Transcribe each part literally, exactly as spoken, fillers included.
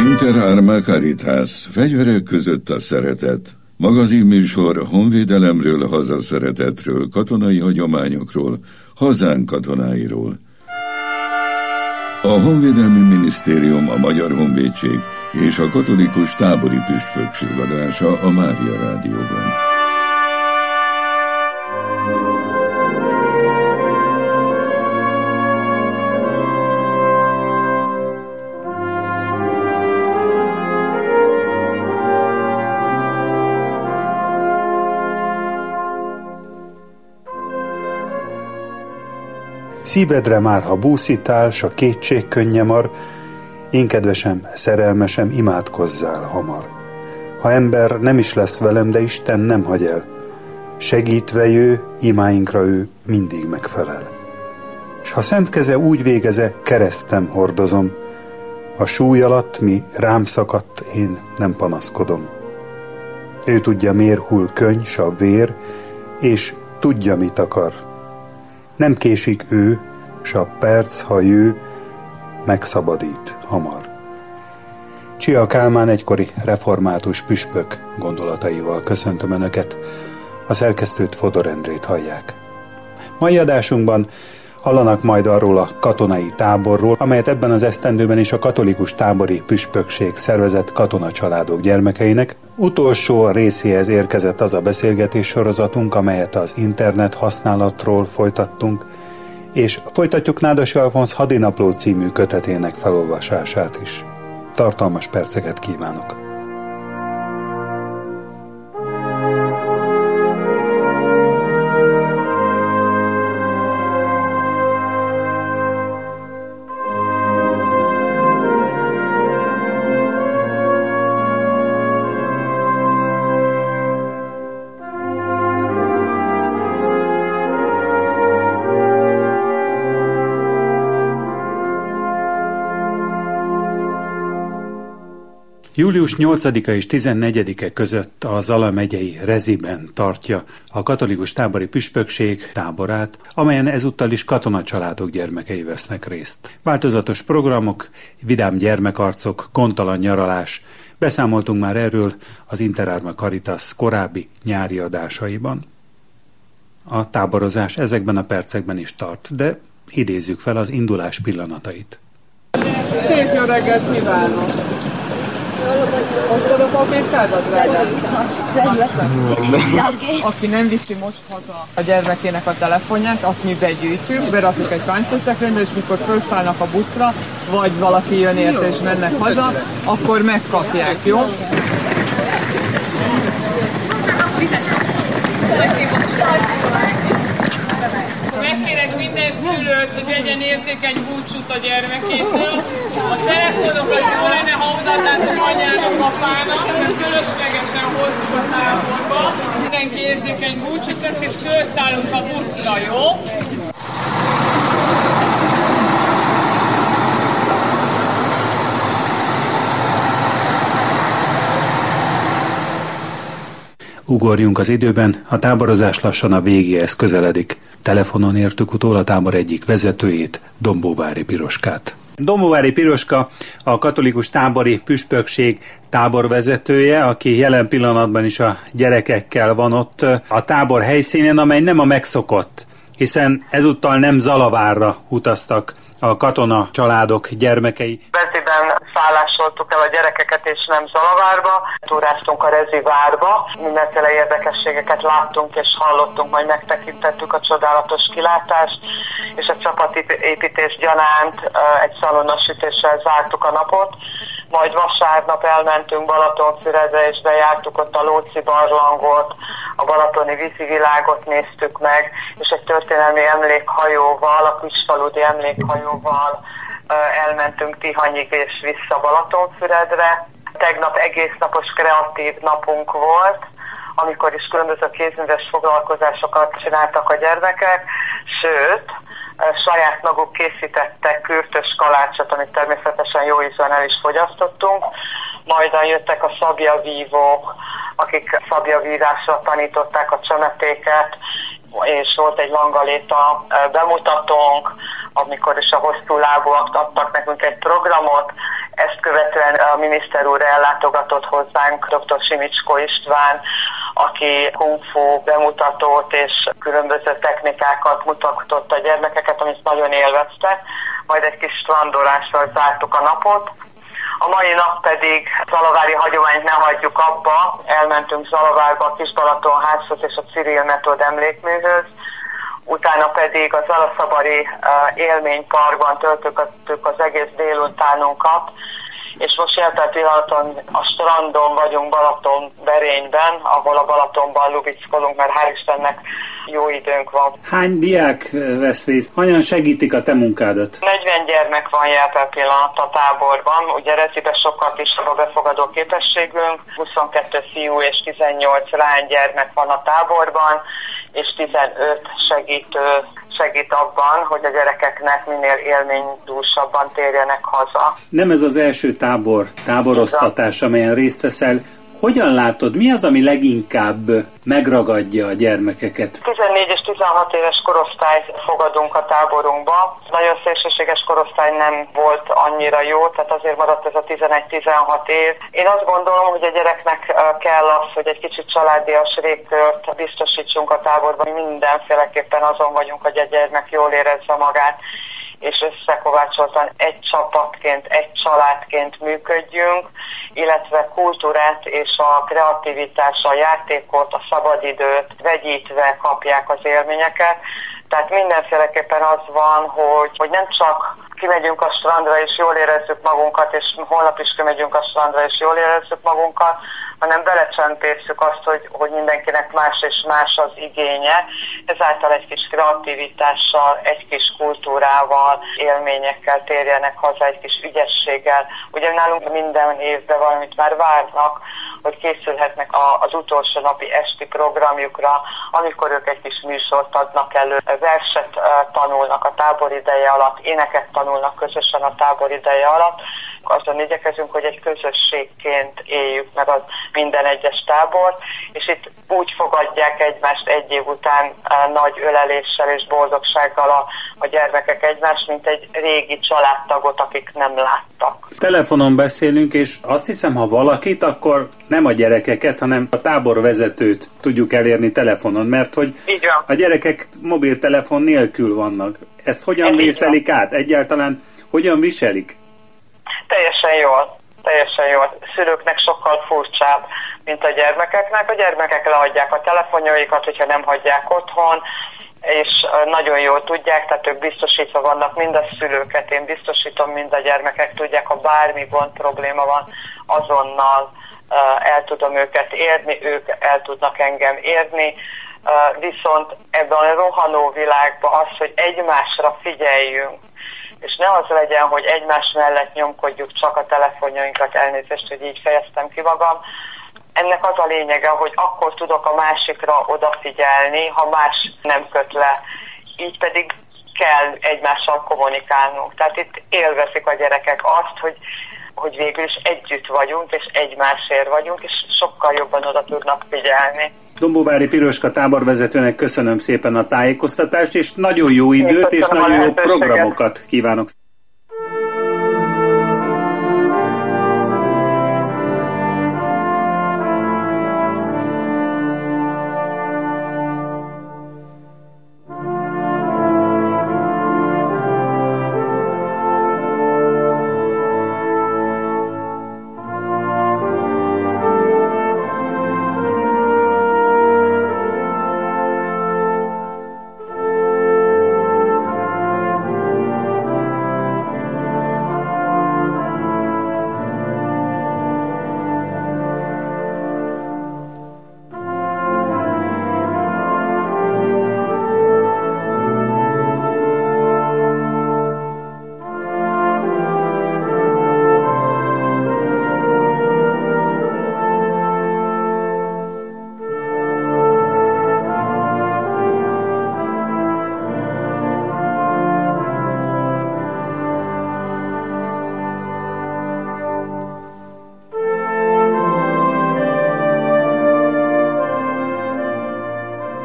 Inter Arma Caritas, fegyverek között a szeretet. Magazinműsor honvédelemről, hazaszeretetről, katonai hagyományokról, hazánk katonáiról. A Honvédelmi Minisztérium, a Magyar Honvédség és a Katolikus Tábori Püspökség adása a Mária Rádióban. Szívedre már, ha búszítál, s a kétség könnye mar, én kedvesem, szerelmesem, imádkozzál hamar. Ha ember nem is lesz velem, de Isten nem hagy el, segítve ő, imáinkra ő mindig megfelel. S ha szent keze úgy végeze, keresztem hordozom, a súly alatt mi rám szakadt, én nem panaszkodom. Ő tudja, miért hull könny, s a vér, és tudja, mit akar. Nem késik ő, s a perc, ha jő, megszabadít hamar. Csia Kálmán egykori református püspök gondolataival köszöntöm Önöket, a szerkesztőt, Fodor Endrét hallják. Mai adásunkban hallanak majd arról a katonai táborról, amelyet ebben az esztendőben is a Katolikus Tábori Püspökség szervezett katonacsaládok gyermekeinek. Utolsó részéhez érkezett az a beszélgetés sorozatunk, amelyet az internet használatról folytattunk, és folytatjuk Nádasi Alfonz Hadinapló című kötetének felolvasását is. Tartalmas perceket kívánok! július nyolcadika és tizennegyedike között a Zala megyei Reziben tartja a Katolikus Tábori Püspökség táborát, amelyen ezúttal is katonacsaládok gyermekei vesznek részt. Változatos programok, vidám gyermekarcok, gondtalan nyaralás. Beszámoltunk már erről az Inter Arma Caritas korábbi nyári adásaiban. A táborozás ezekben a percekben is tart, de idézzük fel az indulás pillanatait. Szép jó reggelt kívánok! Hoztad a papírkádat, drágám? Aki nem viszi most haza a gyermekének a telefonját, azt mi begyűjtjük, berakjuk egy kanyszaszekrénybe, és mikor felszállnak a buszra, vagy valaki jön érte és mennek haza, akkor megkapják, jó? Megkérek minden szülőt, hogy vegyen érzékeny búcsút a gyermekétől. A telefonokat jó lenne, ha odaadnátok anyának, apának, mert fölöslegesen hozzuk a táborba. Mindenki érzékeny búcsút vesz, és felszállunk a buszra, jó? Ugorjunk az időben, a táborozás lassan a végéhez közeledik. Telefonon értük utól a tábor egyik vezetőjét, Dombóvári Piroskát. Dombóvári Piroska a Katolikus Tábori Püspökség táborvezetője, aki jelen pillanatban is a gyerekekkel van ott a tábor helyszínén, amely nem a megszokott, hiszen ezúttal nem Zalavárra utaztak a katona családok gyermekei. Reziben szállásoltuk el a gyerekeket, és nem Zalavárba. Túráztunk a Rezi várba, mindenféle érdekességeket láttunk és hallottunk, majd megtekintettük a csodálatos kilátást, és a csapatépítés gyanánt egy szalonnasütéssel zártuk a napot. Majd vasárnap elmentünk Balatonfüredre, és bejártuk ott a Lóci barlangot, a balatoni vízivilágot néztük meg, és egy történelmi emlékhajóval, a Kisfaludi emlékhajóval elmentünk Tihanyig és vissza Balatonfüredre. Tegnap egész napos kreatív napunk volt, amikor is különböző kézműves foglalkozásokat csináltak a gyermekek, sőt, saját maguk készítettek kürtös kalácsot, amit természetesen jó ízűen el is fogyasztottunk. Majdan jöttek a szabjavívók, akik szabjavívásra tanították a csemetéket, és volt egy langaléta bemutatónk, amikor is a hosszú lábúak adtak nekünk egy programot, Ezt követően a miniszter úr ellátogatott hozzánk, dr. Simicskó István, aki kung fu bemutatót és különböző technikákat mutatott a gyermekeket, amit nagyon élveztek. Majd egy kis strandolással zártuk a napot. A mai nap pedig zalavári hagyományt ne hagyjuk abba. Elmentünk Zalavárba a Kisbalatonházhoz és a Cyril Metód emlékműhöz. Utána pedig a Zalaszabari élményparkban töltöttük az egész délutánunkat, és most jelen pillanaton a strandon vagyunk Balatonberényben, ahol a Balatonban lubickolunk, mert hál' Istennek jó időnk van. Hány diák vesz részt? Hogyan segítik a te munkádat? negyven gyermek van jelen pillanat a táborban, ugye Rezibe sokkal kisebb a befogadó képességünk, huszonkettő fiú és tizennyolc lánygyermek van a táborban, és tizenöt segítő segít abban, hogy a gyerekeknek minél élménydúsabban térjenek haza. Nem ez az első tábor, táboroztatás, amelyen részt veszel. Hogyan látod, mi az, ami leginkább megragadja a gyermekeket? tizennégy és tizenhat éves korosztályt fogadunk a táborunkba. Nagyon szélsőséges korosztály nem volt annyira jó, tehát azért maradt ez a tizenegy-tizenhat év. Én azt gondolom, hogy a gyereknek kell az, hogy egy kicsit családias légkört biztosítsunk a táborban. Mindenféleképpen azon vagyunk, hogy a gyermek jól érezze magát, és összekovácsoltan egy csapatként, egy családként működjünk, illetve kultúrát és a kreativitás, a játékot, a szabadidőt vegyítve kapják az élményeket. Tehát mindenféleképpen az van, hogy, hogy nem csak kimegyünk a strandra és jól érezzük magunkat, és holnap is kimegyünk a strandra és jól érezzük magunkat, hanem belecsempészük azt, hogy, hogy mindenkinek más és más az igénye. Ezáltal egy kis kreativitással, egy kis kultúrával, élményekkel térjenek haza, egy kis ügyességgel. Ugye nálunk minden évben valamit már várnak, hogy készülhetnek az utolsó napi esti programjukra, amikor ők egy kis műsort adnak elő, verset tanulnak a tábor ideje alatt, éneket tanulnak közösen a tábor ideje alatt. Azon igyekezünk, hogy egy közösségként éljük meg az minden egyes tábort, és itt úgy fogadják egymást egy év után nagy öleléssel és boldogsággal a, a gyermekek egymást, mint egy régi családtagot, akik nem láttak. Telefonon beszélünk, és azt hiszem, ha valakit, akkor nem a gyerekeket, hanem a táborvezetőt tudjuk elérni telefonon, mert hogy a gyerekek mobiltelefon nélkül vannak. Ezt hogyan vészelik át? Egyáltalán hogyan viselik? Teljesen jól, teljesen jól. Szülőknek sokkal furcsább, mint a gyermekeknek. A gyermekek leadják a telefonjaikat, hogyha nem hagyják otthon, és nagyon jól tudják, tehát ők biztosítva vannak, mind a szülőket, én biztosítom, mind a gyermekek tudják, ha bármi gond, probléma van, azonnal el tudom őket érni, ők el tudnak engem érni, viszont ebben a rohanó világban az, hogy egymásra figyeljünk, és ne az legyen, hogy egymás mellett nyomkodjuk csak a telefonjainkat, elnézést, hogy így fejeztem ki magam. Ennek az a lényege, hogy akkor tudok a másikra odafigyelni, ha más nem köt le. Így pedig kell egymással kommunikálnunk. Tehát itt élvezik a gyerekek azt, hogy, hogy végül is együtt vagyunk, és egymásért vagyunk, és sokkal jobban oda tudnak figyelni. Dombóvári Piroska táborvezetőnek köszönöm szépen a tájékoztatást, és nagyon jó időt, és nagyon jó programokat kívánok.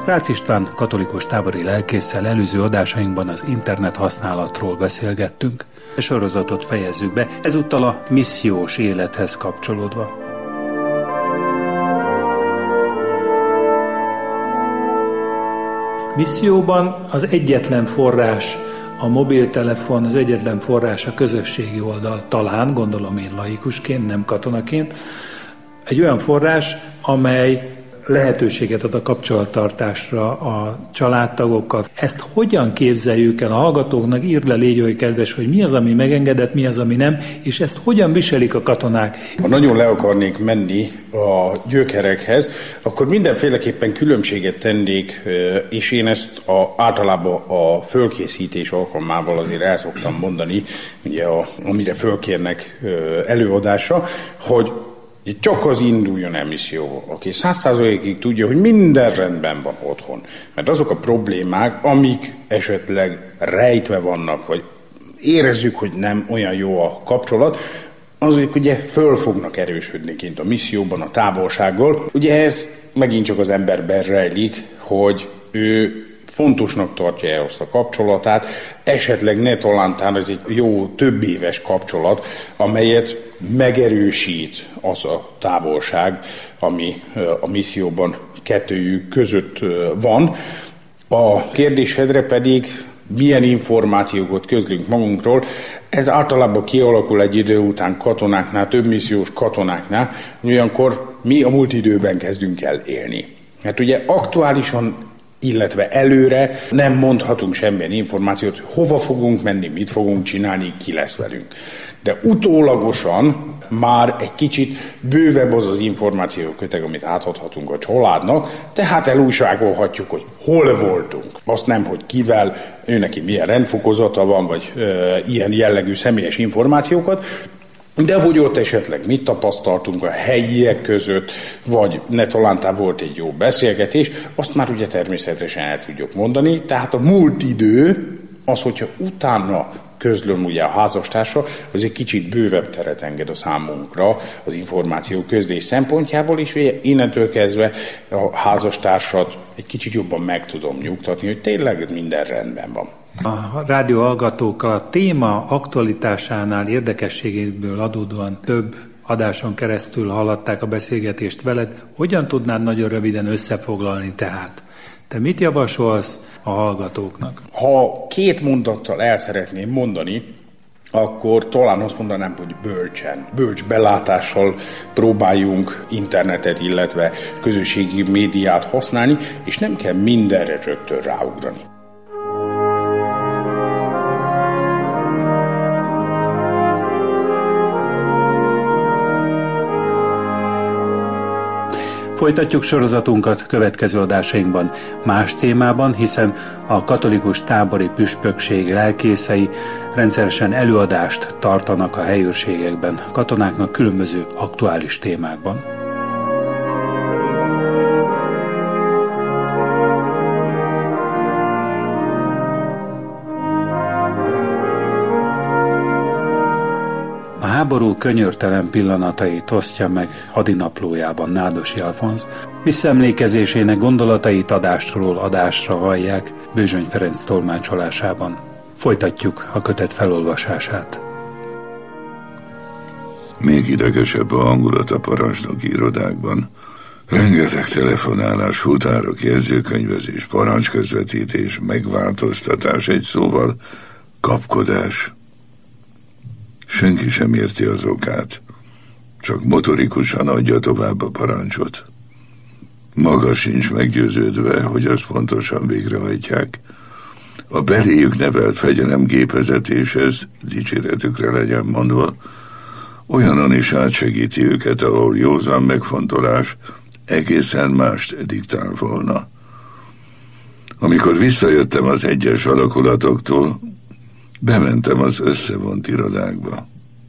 Rácz István katolikus tábori lelkésszel előző adásainkban az internet használatról beszélgettünk. A sorozatot fejezzük be, ezúttal a missziós élethez kapcsolódva. Misszióban az egyetlen forrás a mobiltelefon, az egyetlen forrás a közösségi oldal, talán, gondolom én laikusként, nem katonaként, egy olyan forrás, amely lehetőséget ad a kapcsolattartásra a családtagokkal. Ezt hogyan képzeljük el a hallgatóknak? Írd le, légy olyan kedves, hogy mi az, ami megengedett, mi az, ami nem, és ezt hogyan viselik a katonák? Ha nagyon le akarnék menni a gyökerekhez, akkor mindenféleképpen különbséget tennék, és én ezt a, általában a fölkészítés alkalmával azért el szoktam mondani, ugye a, amire fölkérnek előadásra, hogy csak az induljon el misszióba, aki száz százalékig tudja, hogy minden rendben van otthon. Mert azok a problémák, amik esetleg rejtve vannak, vagy érezzük, hogy nem olyan jó a kapcsolat, azok ugye föl fognak erősödni kint a misszióban, a távolsággal. Ugye ez megint csak az emberben rejlik, hogy ő fontosnak tartja azt a kapcsolatát, esetleg ne talántán ez egy jó több éves kapcsolat, amelyet megerősít az a távolság, ami a misszióban kettőjük között van. A kérdésedre pedig milyen információkat közlünk magunkról, ez általában kialakul egy idő után katonáknál, több missziós katonáknál, olyankor mi a múlt időben kezdünk el élni. Mert ugye aktuálisan, illetve előre nem mondhatunk semmilyen információt, hogy hova fogunk menni, mit fogunk csinálni, ki lesz velünk. De utólagosan már egy kicsit bővebb az az információköteg, amit átadhatunk a családnak, tehát elújságolhatjuk, hogy hol voltunk. Azt nem, hogy kivel, ő neki milyen rendfokozata van, vagy e, ilyen jellegű személyes információkat, de hogy ott esetleg mit tapasztaltunk a helyiek között, vagy ne talántán volt egy jó beszélgetés, azt már ugye természetesen el tudjuk mondani. Tehát a múlt idő, az, hogyha utána közlöm ugye a házastársa, az egy kicsit bővebb teret enged a számunkra az információ közlés szempontjából, és ugye innentől kezdve a házastársat egy kicsit jobban meg tudom nyugtatni, hogy tényleg minden rendben van. A rádióhallgatókkal a téma aktualitásánál, érdekességéből adódóan több adáson keresztül hallották a beszélgetést veled. Hogyan tudnád nagyon röviden összefoglalni tehát? Te mit javasolsz a hallgatóknak? Ha két mondattal el szeretném mondani, akkor talán azt mondanám, hogy bölcsen, bölcs belátással próbáljunk internetet, illetve közösségi médiát használni, és nem kell mindenre rögtön ráugrani. Folytatjuk sorozatunkat következő adásainkban más témában, hiszen a katolikus tábori püspökség lelkészei rendszeresen előadást tartanak a helyőrségekben katonáknak különböző aktuális témákban. A háború könyörtelen pillanatait osztja meg hadinaplójában Nádosi Alfonz, visszaemlékezésének gondolatait adástról adásra hallják Bőzsöny Ferenc tolmácsolásában. Folytatjuk a kötet felolvasását. Még idegesebb a hangulat a parancsnoki irodákban. Rengeteg telefonálás, futárok, jegyzőkönyvezés, parancsközvetítés, megváltoztatás, egy szóval kapkodás. Senki sem érti az okát, csak motorikusan adja tovább a parancsot. Maga sincs meggyőződve, hogy azt pontosan végrehajtják. A beléjük nevelt fegyelem gépezetéshez, dicséretükre legyen mondva, olyanon is átsegíti őket, ahol józan megfontolás egészen mást diktál volna. Amikor visszajöttem az egyes alakulatoktól, bementem az összevont irodákba.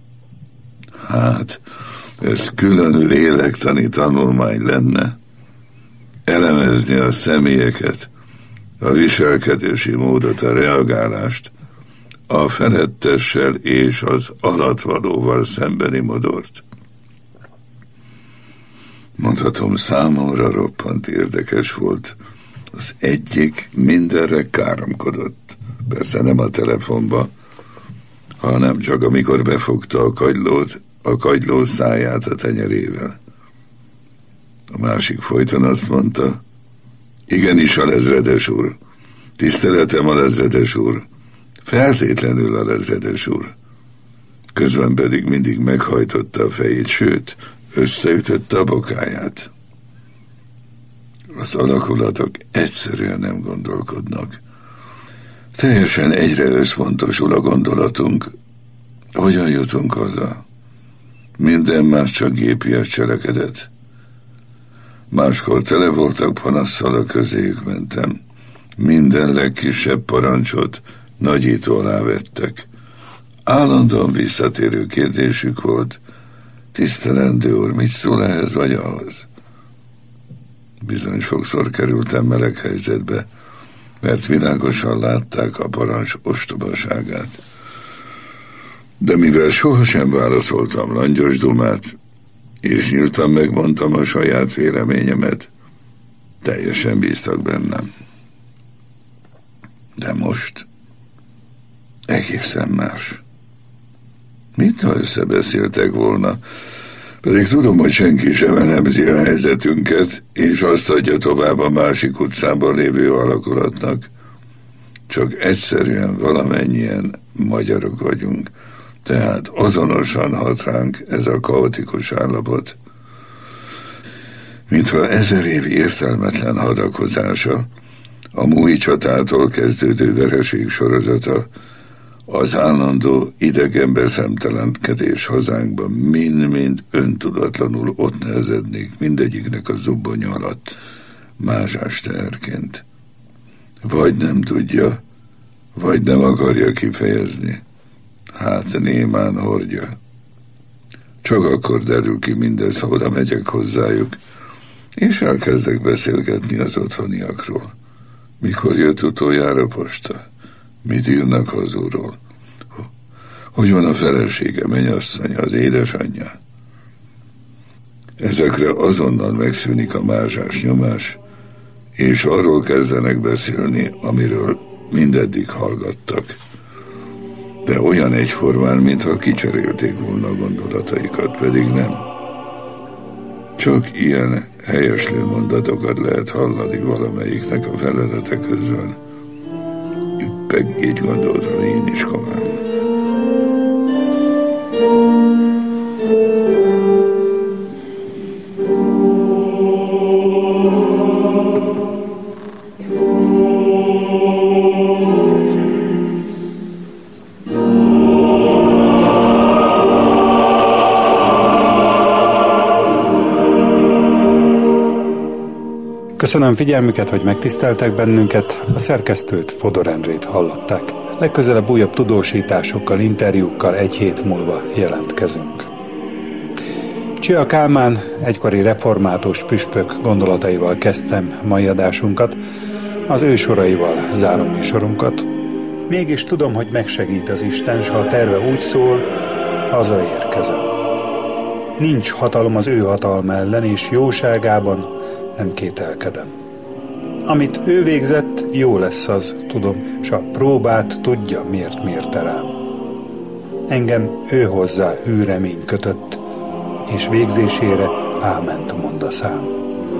Hát, ez külön lélektani tanulmány lenne. Elemezni a személyeket, a viselkedési módot, a reagálást, a felettessel és az alattvalóval szembeni modort. Mondhatom, számomra roppant érdekes volt Az egyik mindenre káromkodott. Persze nem a telefonba, hanem csak amikor befogta a kagylót, a kagyló száját a tenyerével. A másik folyton azt mondta, igenis, alezredes úr, tiszteletem, alezredes úr, feltétlenül, alezredes úr. Közben pedig mindig meghajtotta a fejét, sőt, összeütötte a bokáját. Az alakulatok egyszerűen nem gondolkodnak. Teljesen egyre összpontosul a gondolatunk, hogyan jutunk haza. Minden más csak gépies cselekedet. Máskor tele voltak panasszal, a közéjük mentem. Minden legkisebb parancsot nagyító alá vettek. Állandóan visszatérő kérdésük volt, tisztelendő úr, mit szól ehhez vagy ahhoz? Bizony sokszor kerültem meleg helyzetbe, mert világosan látták a parancs ostobaságát. De mivel sohasem válaszoltam langyos dumát, és nyíltan megmondtam a saját véleményemet, teljesen bíztak bennem. De most egészen más. Mit, ha összebeszéltek volna? Pedig tudom, hogy senki sem elemzi a helyzetünket, és azt adja tovább a másik utcában lévő alakulatnak. Csak egyszerűen valamennyien magyarok vagyunk, tehát azonosan hat ránk ez a kaotikus állapot. Mintha ezer év értelmetlen hadakozása, a múj csatától kezdődő vereség sorozata, az állandó idegenbe szemtelenkedés hazánkban mind-mind öntudatlanul ott nehezednék mindegyiknek a zubbonya alatt, mázsás teherként. Vagy nem tudja, vagy nem akarja kifejezni. Hát némán hordja. Csak akkor derül ki mindez, ha oda megyek hozzájuk, és elkezdek beszélgetni az otthoniakról. Mikor jött utoljára posta? Mit írnak hazúról? Hogy van a felesége, mennyasszonya, az édesanyja? Ezekre azonnal megszűnik a mázsás nyomás, és arról kezdenek beszélni, amiről mindeddig hallgattak. De olyan egyformán, mintha kicserélték volna a gondolataikat, pedig nem. Csak ilyen helyeslő mondatokat lehet hallani valamelyiknek a felelete közben. Üppeg, így gondoltam én is komán. Köszönöm figyelmüket, hogy megtiszteltek bennünket, a szerkesztőt, Fodor Endrét hallották. Legközelebb újabb tudósításokkal, interjúkkal egy hét múlva jelentkezünk. Csia Kálmán, egykori református püspök gondolataival kezdtem mai adásunkat, az ő soraival zárom műsorunkat. Mégis tudom, hogy megsegít az Isten, s ha a terve úgy szól, hazaérkezem. Nincs hatalom az ő hatalma ellen, és jóságában nem kételkedem. Amit ő végzett, jó lesz az, tudom, s a próbát tudja, miért mérte rám. Engem ő hozzá hű remény kötött, és végzésére áment mond a szám.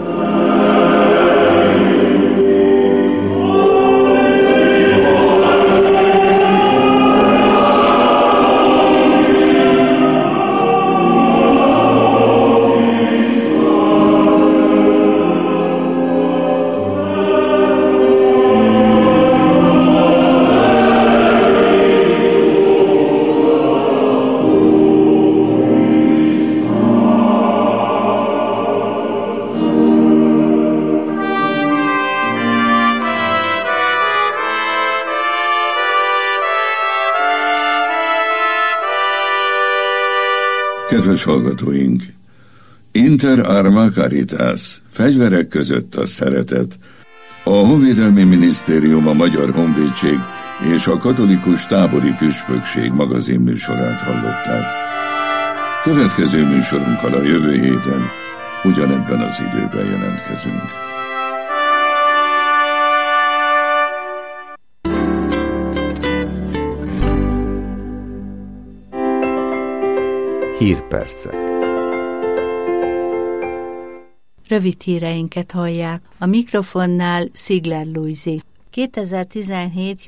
Kedves hallgatóink! Inter arma caritas, fegyverek között a szeretet. A Honvédelmi Minisztérium, a Magyar Honvédség és a Katolikus Tábori Püspökség magazin műsorát hallották. Következő műsorunkkal a jövő héten ugyanebben az időben jelentkezünk. Hírpercek. Rövid híreinket hallják. A mikrofonnál Szigler Lujzi. kétezer-tizenhét